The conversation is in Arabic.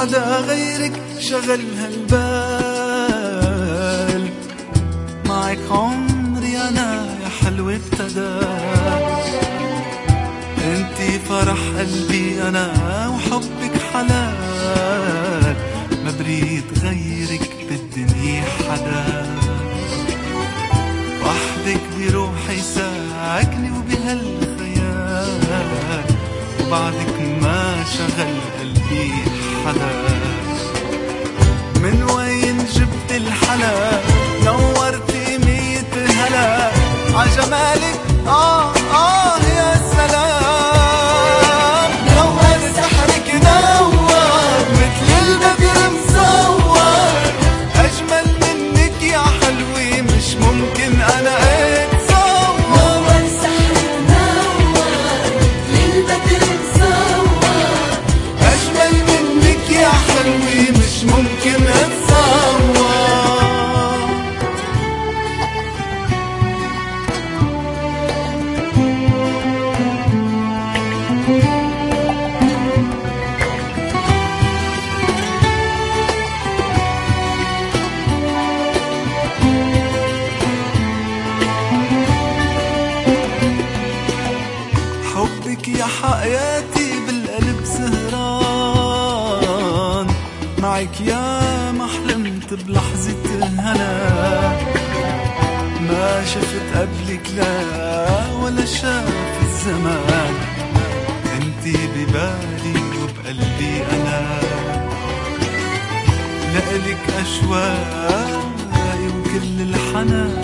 حدا غيرك شغل هالبال. معك عمري أنا يا حلوة ابتدى، انتي فرح قلبي أنا وحبك حلال. ما بريد غيرك بالدنيا حدا، وحدك بروحي ساكني وبهالخيال. وبعدك ما شغل قلبي حدا. من وين جبت الحلا؟ نورتي ميت هلا عجمالك يا سلام. نور سحرك نور مثل البدر مصور. أجمل منك يا حلوة مش ممكن أنا أتصور. نور سحرك نور مثل البدر مصور. أجمل منك يا حلوة مش ممكن أتصور. حبك يا حياتي بالقلب سهران. معك يا ما حلمت بلحظة هنا. ما شفت قبلك لا ولا شاف الزمان. انتي ببالي وبقلبي أنا. لإلك أشواقي وكل الحنان.